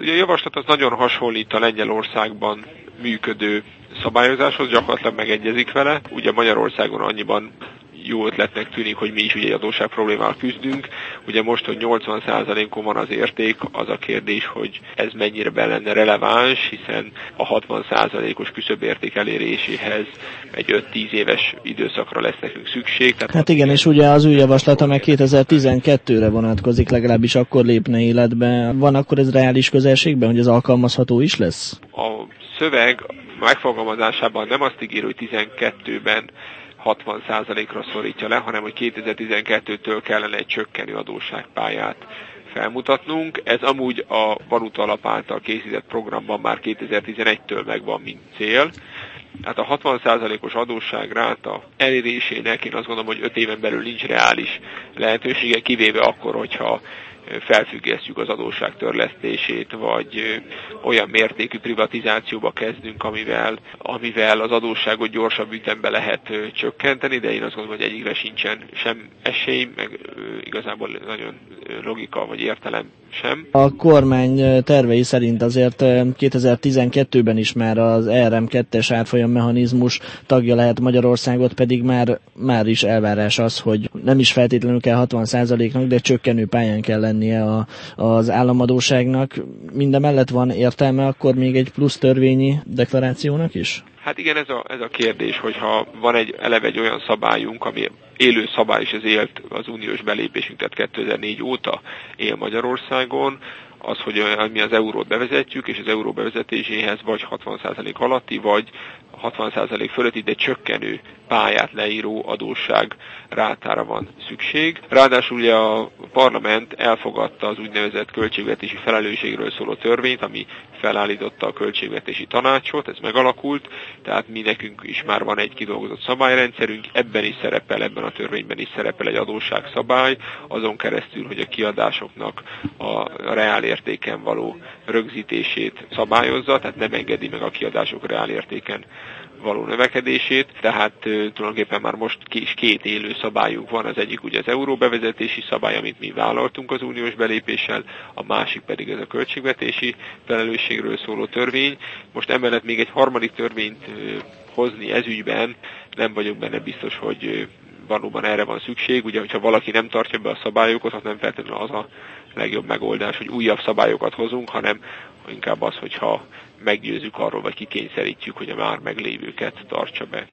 ugye a javaslat az nagyon hasonlít a Lengyelországban működő szabályozáshoz, gyakorlatilag megegyezik vele. Ugye Magyarországon annyiban jó ötletnek tűnik, hogy mi is ugye adósság problémával küzdünk. Ugye most, hogy 80%-on van az érték, az a kérdés, hogy ez mennyire be lenne releváns, hiszen a 60%-os küszöbérték eléréséhez egy 5-10 éves időszakra lesz nekünk szükség. Tehát hát igen, és ugye az új javaslata meg 2012-re vonatkozik, legalábbis akkor lépne életbe. Van akkor ez reális közelségben, hogy ez alkalmazható is lesz? A szöveg megfogalmazásában nem azt ígér, hogy 12-ben 60%-ra szorítja le, hanem hogy 2012-től kellene egy csökkenő adósságpályát felmutatnunk. Ez amúgy a Valuta Alap által készített programban már 2011-től megvan, mint cél. Hát a 60%-os adósságráta elérésének én azt gondolom, hogy 5 éven belül nincs reális lehetősége, kivéve akkor, hogyha felfüggesztjük az adósság törlesztését, vagy olyan mértékű privatizációba kezdünk, amivel az adósságot gyorsabb ütembe lehet csökkenteni, de én azt gondolom, hogy egyikre sincsen sem esély, meg igazából nagyon logika vagy értelem sem. A kormány tervei szerint azért 2012-ben is már az ERM2-es árfolyam mechanizmus tagja lehet Magyarországot, pedig már is elvárás az, hogy nem is feltétlenül kell 60%-nak, de csökkenő pályán kell lennie az államadósságnak. Mindemellett van értelme akkor még egy plusz törvényi deklarációnak is? Hát igen, ez a kérdés, hogyha van eleve egy olyan szabályunk, ami élő szabály, és ez élt az uniós belépésünk, tehát 2004 óta él Magyarországon, az, hogy mi az eurót bevezetjük, és az euró bevezetéséhez vagy 60% alatti, vagy 60% fölötti, de csökkenő pályát leíró adósság rátára van szükség. Ráadásul ugye a parlament elfogadta az úgynevezett költségvetési felelősségről szóló törvényt, ami felállította a költségvetési tanácsot, ez megalakult, tehát mi nekünk is már van egy kidolgozott szabályrendszerünk, ebben a törvényben is szerepel egy adósságszabály, azon keresztül, hogy a kiadásoknak a reálértéken való rögzítését szabályozza, tehát nem engedi meg a kiadások reálértéken való növekedését, tehát tulajdonképpen már most két élő szabályunk van, az egyik ugye az euró bevezetési szabály, amit mi vállaltunk az uniós belépéssel, a másik pedig ez a költségvetési felelősségről szóló törvény. Most emellett még egy harmadik törvényt hozni ez ügyben, nem vagyok benne biztos, hogy valóban erre van szükség. Ugye, hogyha valaki nem tartja be a szabályokat, az nem feltétlenül az a legjobb megoldás, hogy újabb szabályokat hozunk, hanem inkább az, hogyha meggyőzzük arról, vagy kikényszerítjük, hogy a már meglévőket tartsa be.